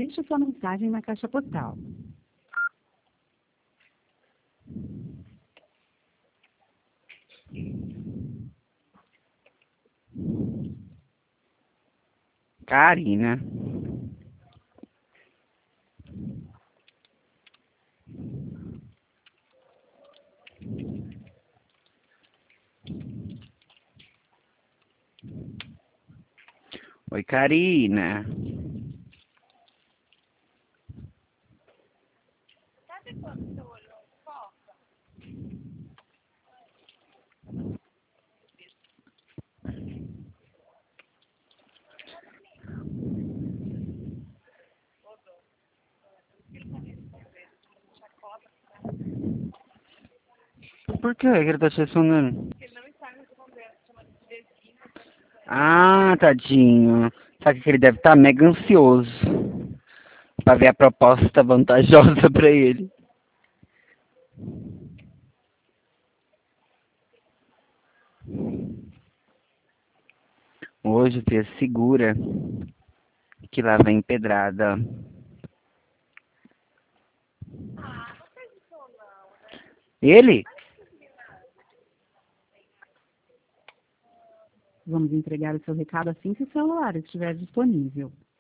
Deixe sua mensagem na caixa postal. Karina. Oi, Karina. Sabe quando seu olho foca? Por que ele tá te respondendo? Ele não está me respondendo, chama de vizinho. Ah, tadinho. Sabe que ele deve estar mega ansioso pra ver a proposta vantajosa pra ele. Hoje, Fia, segura que lá vem pedrada. Ah, não fez isso não, né? Ele? Vamos entregar o seu recado assim que o celular estiver disponível.